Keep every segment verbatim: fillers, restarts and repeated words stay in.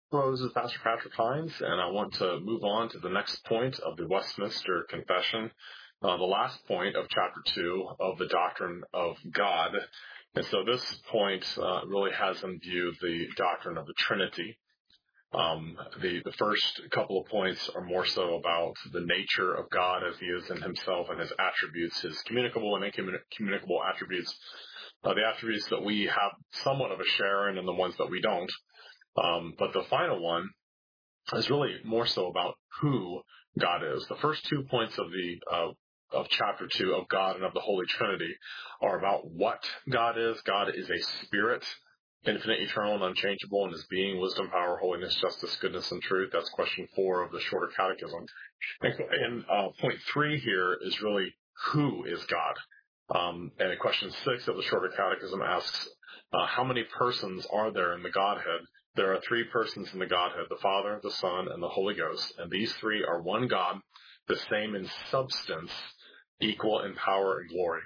Hello, this is Pastor Patrick Hines, and I want to move on to the next point of the Westminster Confession, uh, the last point of chapter two of the doctrine of God. And so this point uh, really has in view the doctrine of the Trinity. Um, the, the first couple of points are more so about the nature of God as he is in himself and his attributes, his communicable and incommunicable attributes, uh, the attributes that we have somewhat of a share in and the ones that we don't. Um, but the final one is really more so about who God is. The first two points of the uh, of chapter two of God and of the Holy Trinity are about what God is. God is a spirit, infinite, eternal, and unchangeable in his being, wisdom, power, holiness, justice, goodness, and truth. That's question four of the Shorter Catechism. And, and uh, point three here is really who is God. Um, and question six of the Shorter Catechism asks, uh, how many persons are there in the Godhead? There are three persons in the Godhead, the Father, the Son, and the Holy Ghost. And these three are one God, the same in substance, equal in power and glory.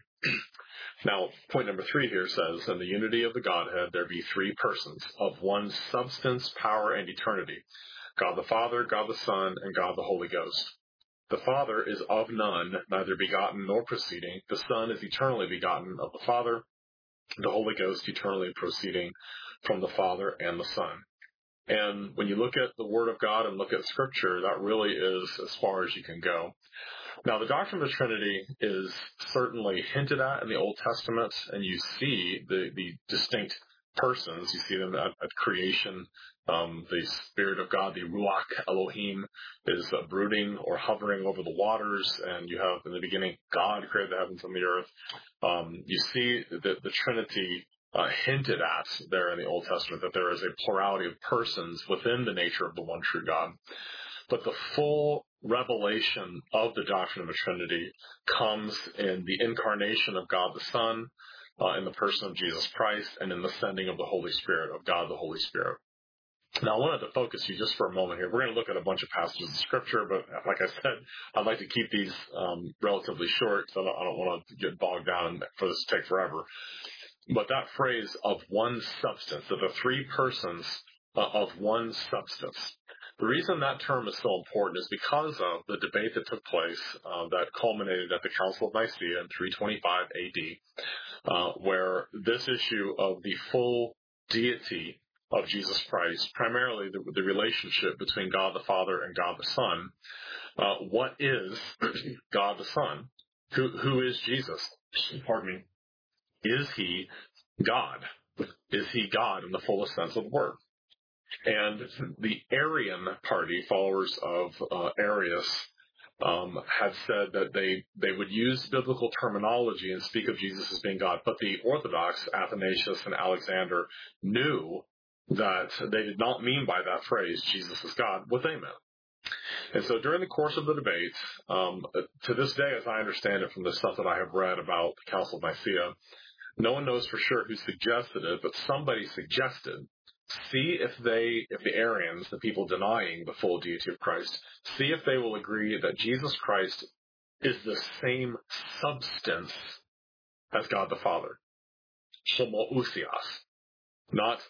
Now, point number three here says, in the unity of the Godhead, there be three persons of one substance, power, and eternity. God the Father, God the Son, and God the Holy Ghost. The Father is of none, neither begotten nor proceeding. The Son is eternally begotten of the Father, the Holy Ghost eternally proceeding from the Father and the Son. And when you look at the Word of God and look at Scripture, that really is as far as you can go. Now, the doctrine of the Trinity is certainly hinted at in the Old Testament, and you see the, the distinct persons. You see them at, at creation. Um, the Spirit of God, the Ruach Elohim, is uh, brooding or hovering over the waters, and you have in the beginning God created the heavens and the earth. Um, you see the, the Trinity uh, hinted at there in the Old Testament, that there is a plurality of persons within the nature of the one true God. But the full revelation of the doctrine of the Trinity comes in the incarnation of God the Son, uh, in the person of Jesus Christ, and in the sending of the Holy Spirit, of God the Holy Spirit. Now, I wanted to focus you just for a moment here. We're going to look at a bunch of passages of Scripture, but like I said, I'd like to keep these um, relatively short, so I don't, I don't want to get bogged down for this to take forever. But that phrase, of one substance, of the three persons uh, of one substance, the reason that term is so important is because of the debate that took place uh, that culminated at the Council of Nicaea in three twenty-five A D, uh, where this issue of the full deity of Jesus Christ, primarily the, the relationship between God the Father and God the Son, uh, what is God the Son? Who, who is Jesus? Pardon me. Is he God? Is he God in the fullest sense of the word? And the Arian party, followers of uh, Arius, um, had said that they, they would use biblical terminology and speak of Jesus as being God. But the Orthodox, Athanasius and Alexander, knew that they did not mean by that phrase, Jesus is God, what they meant. And so during the course of the debate, um, to this day, as I understand it from the stuff that I have read about the Council of Nicaea, no one knows for sure who suggested it, but somebody suggested, see if they, if the Arians, the people denying the full deity of Christ, see if they will agree that Jesus Christ is the same substance as God the Father. Homoousios. Not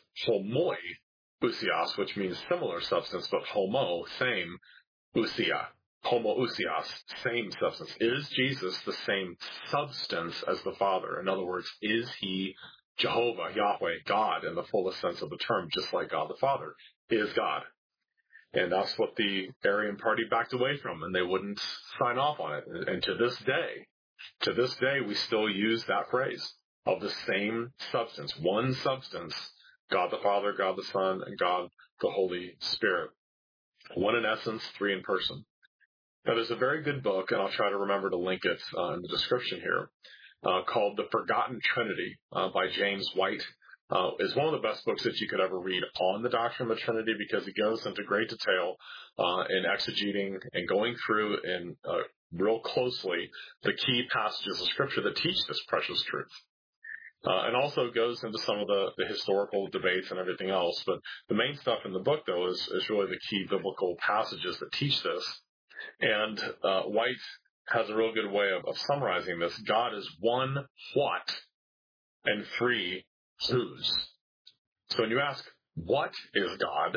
homoiousios, which means similar substance, but homo, same, ousia. Homoousios, same substance. Is Jesus the same substance as the Father? In other words, is he Jehovah, Yahweh, God in the fullest sense of the term, just like God the Father is God? And that's what the Arian party backed away from, and they wouldn't sign off on it. And to this day, to this day, we still use that phrase of the same substance, one substance, God the Father, God the Son, and God the Holy Spirit. One in essence, three in person. Now, there's a very good book, and I'll try to remember to link it uh, in the description here, uh, called The Forgotten Trinity uh, by James White. Uh, is one of the best books that you could ever read on the doctrine of the Trinity, because it goes into great detail uh, in exegeting and going through and uh, real closely the key passages of Scripture that teach this precious truth. Uh, and also goes into some of the, the historical debates and everything else. But the main stuff in the book, though, is, is really the key biblical passages that teach this. And uh, White has a real good way of, of summarizing this. God is one what and three whose. So when you ask, what is God?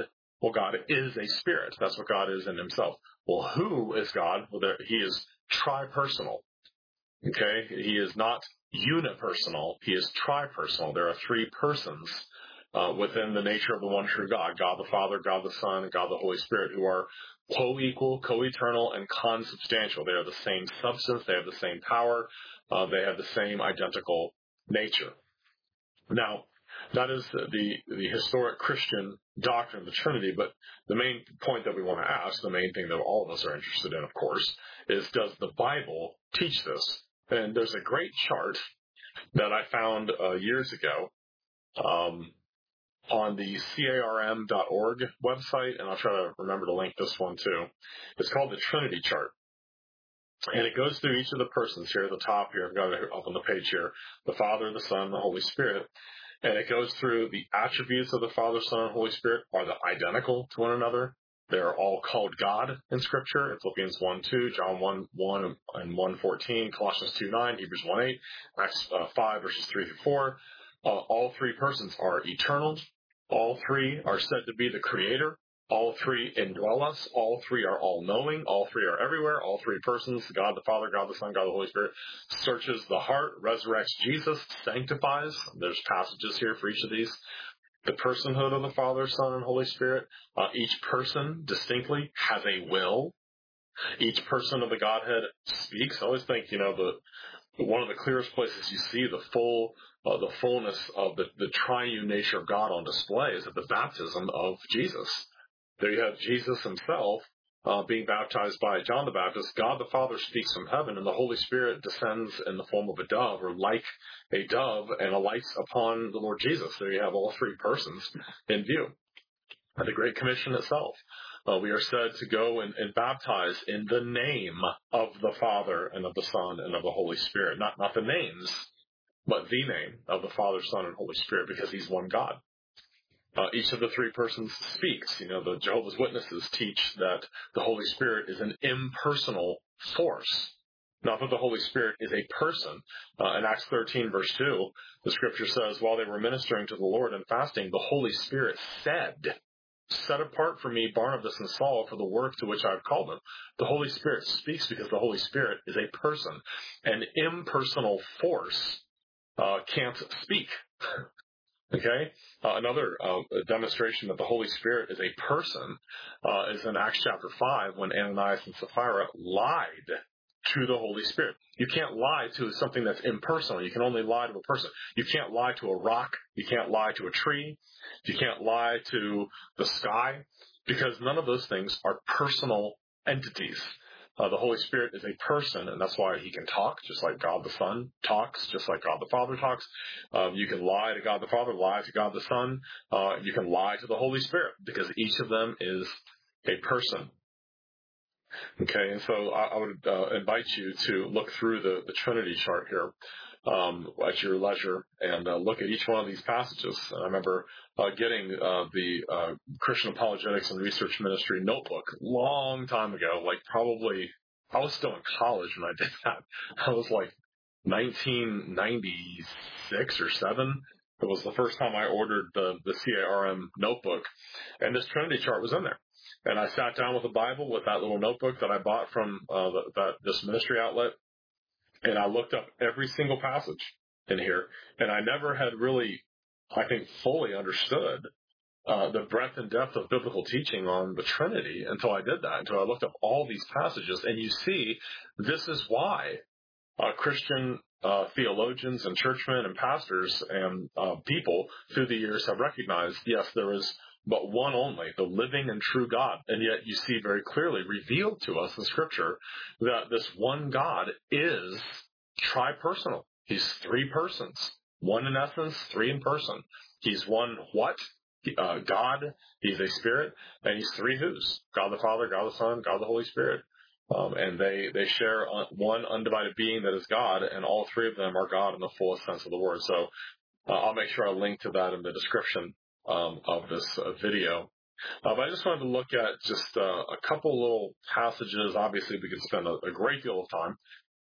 Well, God is a spirit. That's what God is in himself. Well, who is God? Well, there, he is tripersonal. Okay? He is not unipersonal. He is tripersonal. There are three persons uh, within the nature of the one true God, God the Father, God the Son, and God the Holy Spirit, who are co-equal, co-eternal, and consubstantial. They are the same substance. They have the same power. Uh, they have the same identical nature. Now, that is the, the historic Christian doctrine of the Trinity, but the main point that we want to ask, the main thing that all of us are interested in, of course, is does the Bible teach this? And there's a great chart that I found uh, years ago um, on the C A R M dot org website, and I'll try to remember to link this one too. It's called the Trinity chart. And it goes through each of the persons here at the top here. I've got it up on the page here. The Father, the Son, the Holy Spirit. And it goes through the attributes of the Father, Son, and Holy Spirit are the identical to one another. They're all called God in Scripture. In Philippians one two, John one one and one fourteen, Colossians two nine, Hebrews one eight, Acts uh, five verses three through four. Uh, all three persons are eternal. All three are said to be the Creator. All three indwell us. All three are all-knowing. All three are everywhere. All three persons, God the Father, God the Son, God the Holy Spirit, searches the heart, resurrects Jesus, sanctifies. There's passages here for each of these. The personhood of the Father, Son, and Holy Spirit. Uh, each person distinctly has a will. Each person of the Godhead speaks. I always think, you know, the one of the clearest places you see the full, uh, the fullness of the, the triune nature of God on display is at the baptism of Jesus. There you have Jesus himself uh, being baptized by John the Baptist. God the Father speaks from heaven, and the Holy Spirit descends in the form of a dove, or like a dove, and alights upon the Lord Jesus. There you have all three persons in view. And the Great Commission itself. Uh, we are said to go and, and baptize in the name of the Father and of the Son and of the Holy Spirit. Not, not the names, but the name of the Father, Son, and Holy Spirit, because he's one God. Uh, each of the three persons speaks. You know, the Jehovah's Witnesses teach that the Holy Spirit is an impersonal force. Not that the Holy Spirit is a person. Uh, in Acts thirteen, verse two, the scripture says, while they were ministering to the Lord and fasting, the Holy Spirit said, set apart for me Barnabas and Saul for the work to which I have called them. The Holy Spirit speaks because the Holy Spirit is a person. An impersonal force uh, can't speak. Okay? Uh, another uh, demonstration that the Holy Spirit is a person uh, is in Acts chapter five when Ananias and Sapphira lied to the Holy Spirit. You can't lie to something that's impersonal. You can only lie to a person. You can't lie to a rock. You can't lie to a tree. You can't lie to the sky, because none of those things are personal entities. Uh, the Holy Spirit is a person, and that's why he can talk, just like God the Son talks, just like God the Father talks. Um, you can lie to God the Father, lie to God the Son. Uh, you can lie to the Holy Spirit, because each of them is a person. Okay, and so I, I would uh, invite you to look through the, the Trinity chart here um, at your leisure and uh, look at each one of these passages. And I remember uh, getting uh, the uh, Christian Apologetics and Research Ministry notebook long time ago, like probably, I was still in college when I did that. I was like nineteen ninety-six or seven. It was the first time I ordered the, the C A R M notebook, and this Trinity chart was in there. And I sat down with a Bible with that little notebook that I bought from uh, the, that this ministry outlet, and I looked up every single passage in here, and I never had really, I think, fully understood uh, the breadth and depth of biblical teaching on the Trinity until I did that, until I looked up all these passages. And you see, this is why uh, Christian uh, theologians and churchmen and pastors and uh, people through the years have recognized, yes, there is but one only, the living and true God. And yet you see very clearly revealed to us in Scripture that this one God is tripersonal. He's three persons, one in essence, three in person. He's one what? Uh, God, he's a spirit, and he's three who's. God the Father, God the Son, God the Holy Spirit. Um, and they, they share one undivided being that is God, and all three of them are God in the fullest sense of the word. So uh, I'll make sure I link to that in the description Um, of this uh, video. Uh, but I just wanted to look at just uh, a couple little passages. Obviously, we could spend a, a great deal of time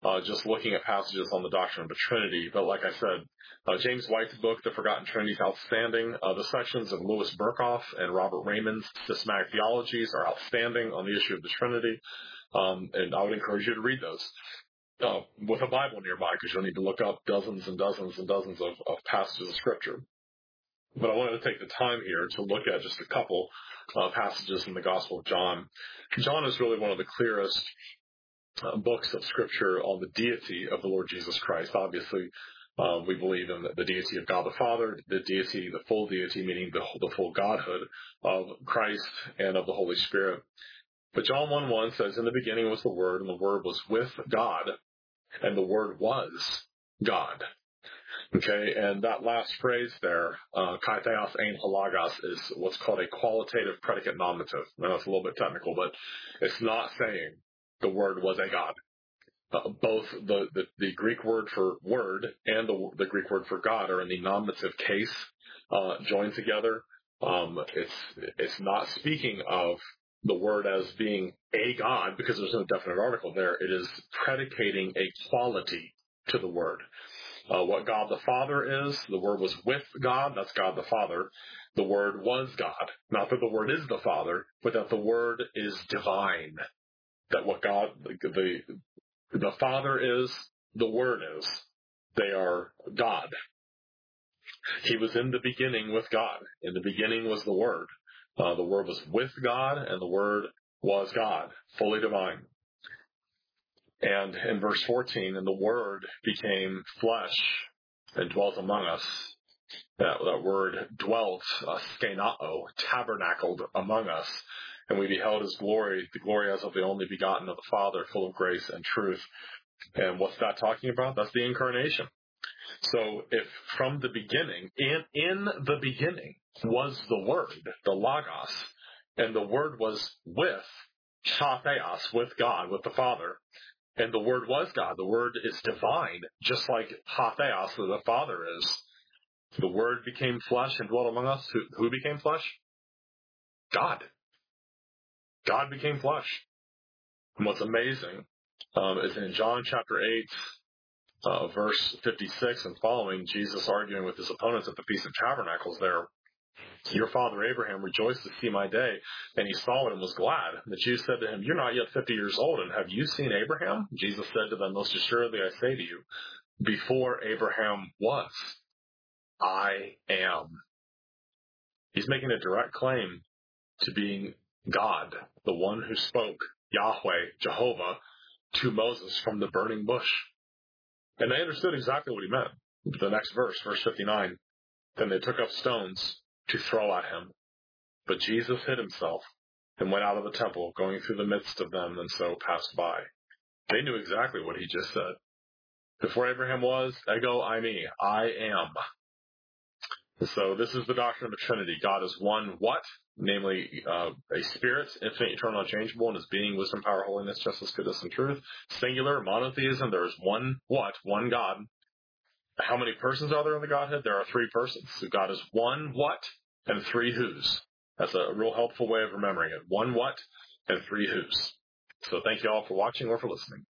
uh, just looking at passages on the doctrine of the Trinity. But like I said, uh, James White's book, The Forgotten Trinity, is outstanding. Uh, the sections of Louis Berkhoff and Robert Raymond's Systematic Theologies are outstanding on the issue of the Trinity, um, and I would encourage you to read those uh, with a Bible nearby, because you'll need to look up dozens and dozens and dozens of, of passages of Scripture. But I wanted to take the time here to look at just a couple uh, passages in the Gospel of John. John is really one of the clearest uh, books of Scripture on the deity of the Lord Jesus Christ. Obviously, uh, we believe in the, the deity of God the Father, the deity, the full deity, meaning the, the full Godhood of Christ and of the Holy Spirit. But John one one says, "In the beginning was the Word, and the Word was with God, and the Word was God." Okay, and that last phrase there, uh, kai theos ein halagos, is what's called a qualitative predicate nominative. I know it's a little bit technical, but it's not saying the Word was a God. Uh, both the, the, the Greek word for word and the, the Greek word for God are in the nominative case, uh, joined together. Um, it's, it's not speaking of the Word as being a God, because there's no definite article there. It is predicating a quality to the Word. Uh, what God the Father is, the Word was with God, that's God the Father. The Word was God. Not that the Word is the Father, but that the Word is divine. That what God, the, the, the Father is, the Word is. They are God. He was in the beginning with God. In the beginning was the Word. Uh, the Word was with God, and the Word was God, fully divine. And in verse fourteen, and the Word became flesh and dwelt among us. That, that word dwelt, uh, skenao, tabernacled among us. And we beheld his glory, the glory as of the only begotten of the Father, full of grace and truth. And what's that talking about? That's the incarnation. So if from the beginning, in, in the beginning was the Word, the Logos, and the Word was with, ha theos, with God, with the Father, and the Word was God. The Word is divine, just like ha theos, the Father is. The Word became flesh and dwelt among us. Who, who became flesh? God. God became flesh. And what's amazing um, is in John chapter eight, uh, verse fifty-six and following, Jesus arguing with his opponents at the Feast of Tabernacles there, "Your father Abraham rejoiced to see my day, and he saw it and was glad. The Jews said to him, 'You're not yet fifty years old, and have you seen Abraham?' Jesus said to them, 'Most assuredly I say to you, before Abraham was, I am.'" He's making a direct claim to being God, the one who spoke, Yahweh, Jehovah, to Moses from the burning bush. And they understood exactly what he meant. The next verse, verse fifty-nine, "Then they took up stones to throw at him. But Jesus hid himself and went out of the temple, going through the midst of them, and so passed by." They knew exactly what he just said. Before Abraham was, ego eimi, I am. So this is the doctrine of the Trinity. God is one what? Namely, uh, a spirit, infinite, eternal, unchangeable, in his being, wisdom, power, holiness, justice, goodness, and truth. Singular, monotheism, there is one what? One God. How many persons are there in the Godhead? There are three persons. So God is one what and three whos. That's a real helpful way of remembering it. One what and three whos. So thank you all for watching or for listening.